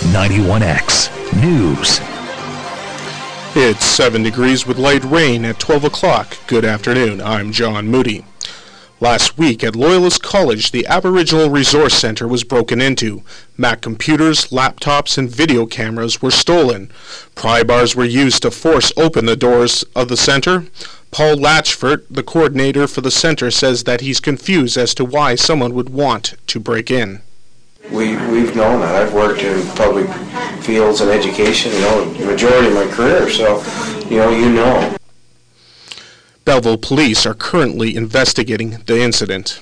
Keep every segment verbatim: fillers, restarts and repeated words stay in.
ninety-one X News. It's seven degrees with light rain at twelve o'clock. Good afternoon. I'm John Moody. Last week at Loyalist College, the Aboriginal Resource Center was broken into. Mac computers, laptops, and video cameras were stolen. Pry bars were used to force open the doors of the center. Paul Latchford, the coordinator for the center, says that he's confused as to why someone would want to break in. We, we've known that. I've worked in public fields and education, you know, the majority of my career, so, you know, you know. Belleville police are currently investigating the incident.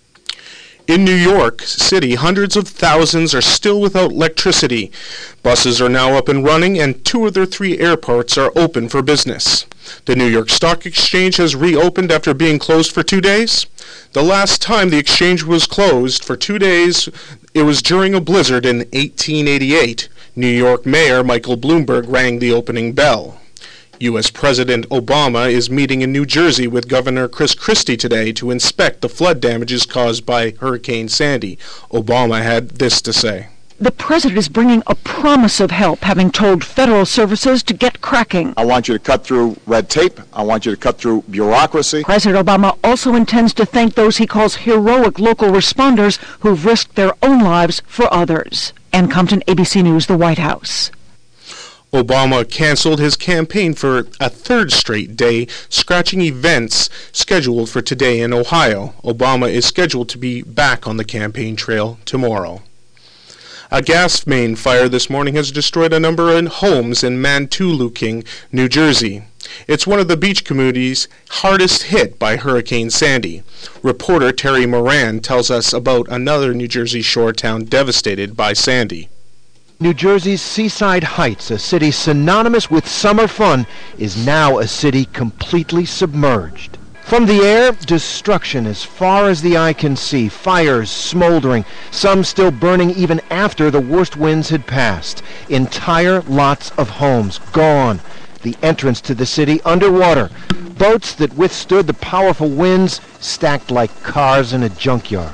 In New York City, hundreds of thousands are still without electricity. Buses are now up and running, and two of their three airports are open for business. The New York Stock Exchange has reopened after being closed for two days. The last time the exchange was closed for two days, it was during a blizzard in eighteen eighty-eight. New York Mayor Michael Bloomberg rang the opening bell. U S President Obama is meeting in New Jersey with Governor Chris Christie today to inspect the flood damages caused by Hurricane Sandy. Obama had this to say. The president is bringing a promise of help, having told federal services to get cracking. I want you to cut through red tape. I want you to cut through bureaucracy. President Obama also intends to thank those he calls heroic local responders who've risked their own lives for others. Ann Compton, A B C News, the White House. Obama canceled his campaign for a third straight day, scratching events scheduled for today in Ohio. Obama is scheduled to be back on the campaign trail tomorrow. A gas main fire this morning has destroyed a number of homes in Mantuliking, New Jersey. It's one of the beach communities hardest hit by Hurricane Sandy. Reporter Terry Moran tells us about another New Jersey shore town devastated by Sandy. New Jersey's Seaside Heights, a city synonymous with summer fun, is now a city completely submerged. From the air, destruction as far as the eye can see, fires smoldering, some still burning even after the worst winds had passed. Entire lots of homes gone. The entrance to the city underwater. Boats that withstood the powerful winds stacked like cars in a junkyard.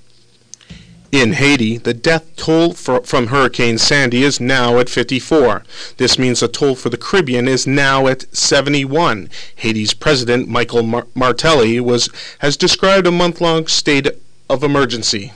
In Haiti, the death toll for, from Hurricane Sandy is now at fifty-four. This means the toll for the Caribbean is now at seventy-one. Haiti's President Michael Mar- Martelly was, has described a month-long state of emergency.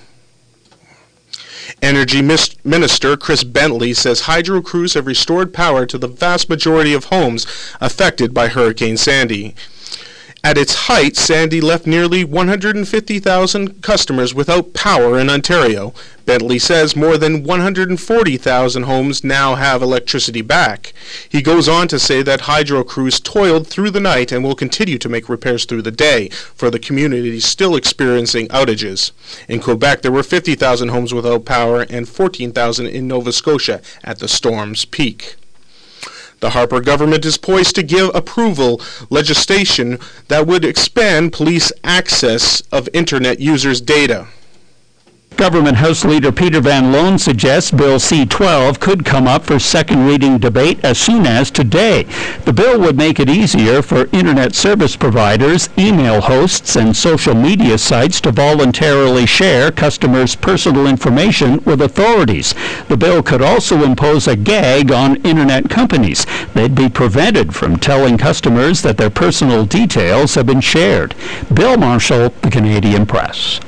Energy mis- Minister Chris Bentley says hydro crews have restored power to the vast majority of homes affected by Hurricane Sandy. At its height, Sandy left nearly one hundred fifty thousand customers without power in Ontario. Bentley says more than one hundred forty thousand homes now have electricity back. He goes on to say that hydro crews toiled through the night and will continue to make repairs through the day for the communities still experiencing outages. In Quebec, there were fifty thousand homes without power and fourteen thousand in Nova Scotia at the storm's peak. The Harper government is poised to give approval legislation that would expand police access of Internet users' data. Government House Leader Peter Van Loan suggests Bill C twelve could come up for second reading debate as soon as today. The bill would make it easier for Internet service providers, email hosts, and social media sites to voluntarily share customers' personal information with authorities. The bill could also impose a gag on Internet companies. They'd be prevented from telling customers that their personal details have been shared. Bill Marshall, The Canadian Press.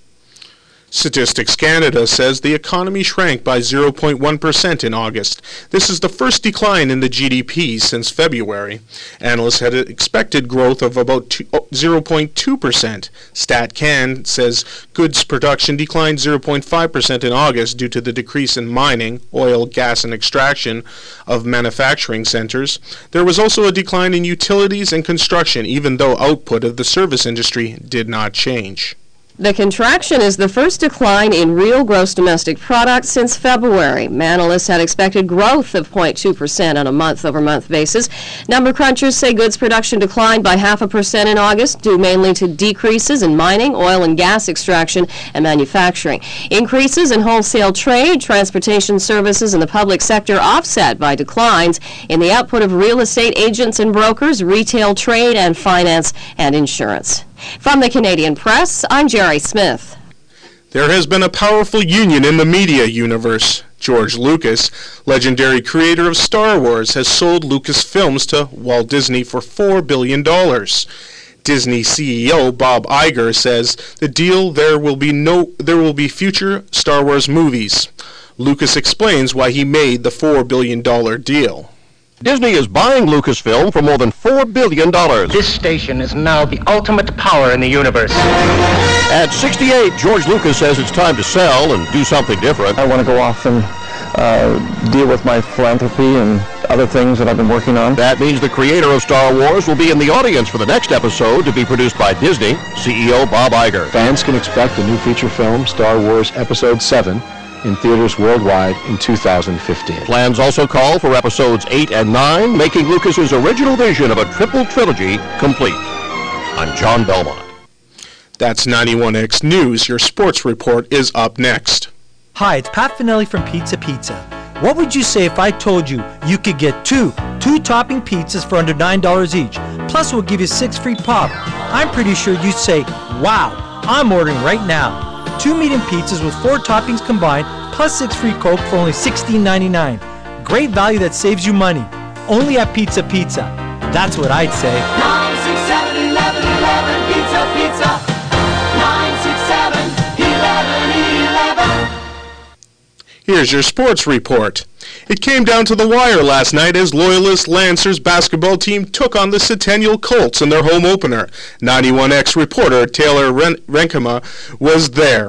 Statistics Canada says the economy shrank by zero point one percent in August. This is the first decline in the G D P since February. Analysts had expected growth of about zero point two percent. StatCan says goods production declined zero point five percent in August due to the decrease in mining, oil, gas, and extraction of manufacturing centers. There was also a decline in utilities and construction, even though output of the service industry did not change. The contraction is the first decline in real gross domestic product since February. Analysts had expected growth of zero point two percent on a month-over-month basis. Number crunchers say goods production declined by half a percent in August, due mainly to decreases in mining, oil and gas extraction, and manufacturing. Increases in wholesale trade, transportation services, and the public sector offset by declines in the output of real estate agents and brokers, retail trade, and finance and insurance. From the Canadian Press, I'm Jerry Smith. There has been a powerful union in the media universe. George Lucas, legendary creator of Star Wars, has sold Lucasfilms to Walt Disney for four billion dollars. Disney C E O Bob Iger says the deal there will be no there will be future Star Wars movies. Lucas explains why he made the four billion dollars deal. Disney is buying Lucasfilm for more than four billion dollars. This station is now the ultimate power in the universe. At sixty-eight, George Lucas says it's time to sell and do something different. I want to go off and uh, deal with my philanthropy and other things that I've been working on. That means the creator of Star Wars will be in the audience for the next episode, to be produced by Disney. C E O Bob Iger. Fans can expect the new feature film, Star Wars Episode seven, in theaters worldwide in two thousand fifteen. Plans also call for episodes eight and nine, making Lucas's original vision of a triple trilogy complete. I'm John Belmont. That's ninety-one X News. Your sports report is up next. Hi, it's Pat Finelli from Pizza Pizza. What would you say if I told you you could get two two-topping pizzas for under nine dollars each? Plus, we'll give you six free pop. I'm pretty sure you'd say, wow, I'm ordering right now. Two medium pizzas with four toppings combined, plus six free Coke for only sixteen ninety-nine. Great value that saves you money. Only at Pizza Pizza. That's what I'd say. nine six seven, eleven eleven, Pizza Pizza. nine six seven, eleven eleven. Here's your sports report. It came down to the wire last night as Loyalist Lancers basketball team took on the Centennial Colts in their home opener. ninety-one X reporter Taylor Ren- Renkema was there.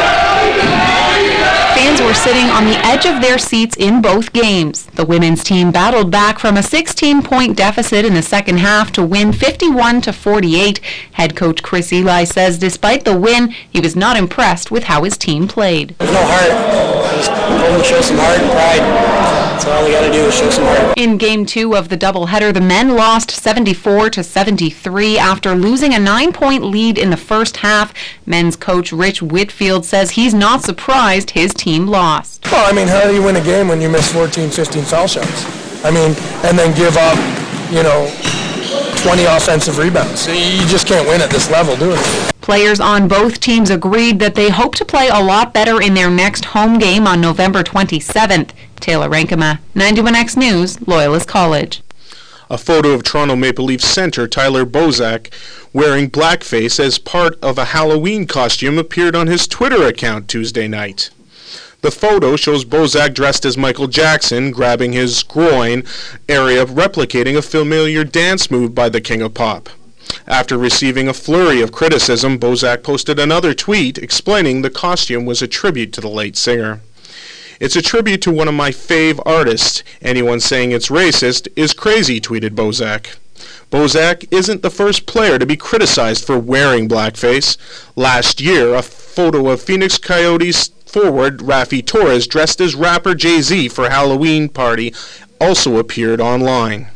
Fans were sitting on the edge of their seats in both games. The women's team battled back from a sixteen-point deficit in the second half to win fifty-one to forty-eight. Head coach Chris Eli says despite the win, he was not impressed with how his team played. There's no heart. Just only show some heart and pride. That's all we got to do is show some heart. In game two of the doubleheader, the men lost seventy-four to seventy-three after losing a nine-point lead in the first half. Men's coach Rich Whitfield says he's not surprised his team lost. Well, I mean, how do you win a game when you miss fourteen, fifteen foul shots? I mean, and then give up, you know, twenty offensive rebounds. You just can't win at this level doing it. Players on both teams agreed that they hope to play a lot better in their next home game on November twenty-seventh. Taylor Renkema, ninety-one X News, Loyalist College. A photo of Toronto Maple Leaf center Tyler Bozak wearing blackface as part of a Halloween costume appeared on his Twitter account Tuesday night. The photo shows Bozak dressed as Michael Jackson, grabbing his groin area, replicating a familiar dance move by the King of Pop. After receiving a flurry of criticism, Bozak posted another tweet explaining the costume was a tribute to the late singer. It's a tribute to one of my fave artists. Anyone saying it's racist is crazy, tweeted Bozak. Bozak isn't the first player to be criticized for wearing blackface. Last year, a photo of Phoenix Coyotes forward Raffi Torres dressed as rapper Jay-Z for a Halloween party also appeared online.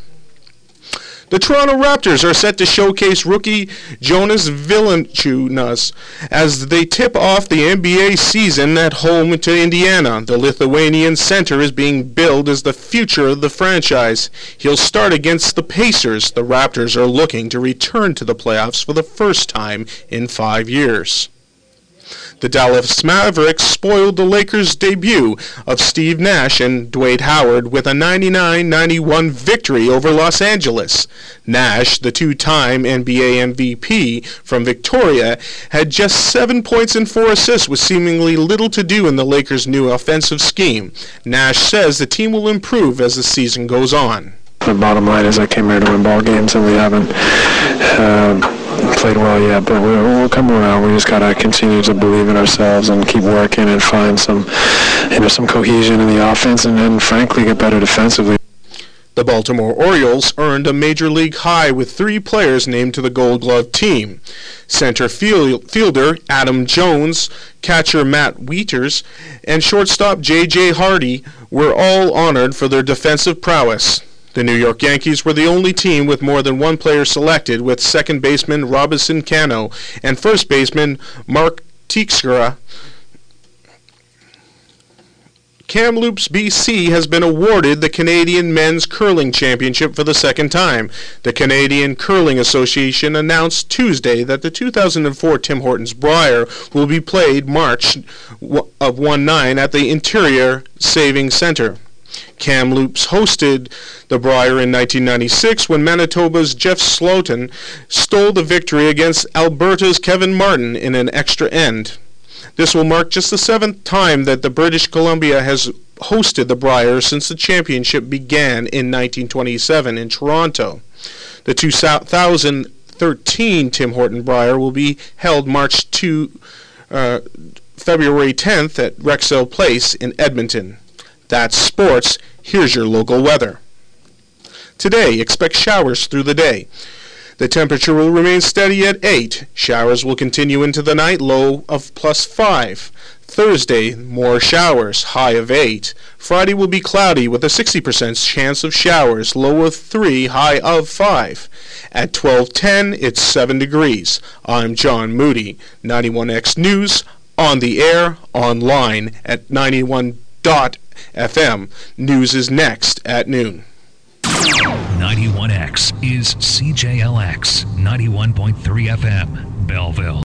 The Toronto Raptors are set to showcase rookie Jonas Valanciunas as they tip off the N B A season at home to Indiana. The Lithuanian center is being billed as the future of the franchise. He'll start against the Pacers. The Raptors are looking to return to the playoffs for the first time in five years. The Dallas Mavericks spoiled the Lakers' debut of Steve Nash and Dwight Howard with a ninety-nine ninety-one victory over Los Angeles. Nash, the two-time N B A M V P from Victoria, had just seven points and four assists with seemingly little to do in the Lakers' new offensive scheme. Nash says the team will improve as the season goes on. The bottom line is I came here to win ball games, and we haven't uh, played well yet, but we'll, we'll come around. We just got to continue to believe in ourselves and keep working and find some, you know, some cohesion in the offense, and then frankly get better defensively. The Baltimore Orioles earned a major league high with three players named to the Gold Glove team. Center field, fielder Adam Jones, catcher Matt Wieters, and shortstop J J Hardy were all honored for their defensive prowess. The New York Yankees were the only team with more than one player selected, with second baseman Robinson Cano and first baseman Mark Teixeira Kamloops, B C has been awarded the Canadian Men's Curling Championship for the second time. The Canadian Curling Association announced Tuesday that the two thousand four Tim Hortons Brier will be played March of one nine at the Interior Saving Centre. Kamloops hosted the Brier in nineteen ninety-six when Manitoba's Jeff Slotin stole the victory against Alberta's Kevin Martin in an extra end. This will mark just the seventh time that the British Columbia has hosted the Brier since the championship began in nineteen twenty-seven in Toronto. The two thousand thirteen Tim Horton Brier will be held March second, uh, February tenth at Rexall Place in Edmonton. That's sports. Here's your local weather. Today, expect showers through the day. The temperature will remain steady at eight. Showers will continue into the night, low of plus five. Thursday, more showers, high of eight. Friday will be cloudy with a sixty percent chance of showers, low of three, high of five. At twelve ten, it's seven degrees. I'm John Moody, ninety-one X News, on the air, online at ninety-one dot F M. News is next at noon. ninety-one X is C J L X, ninety-one point three F M, Belleville.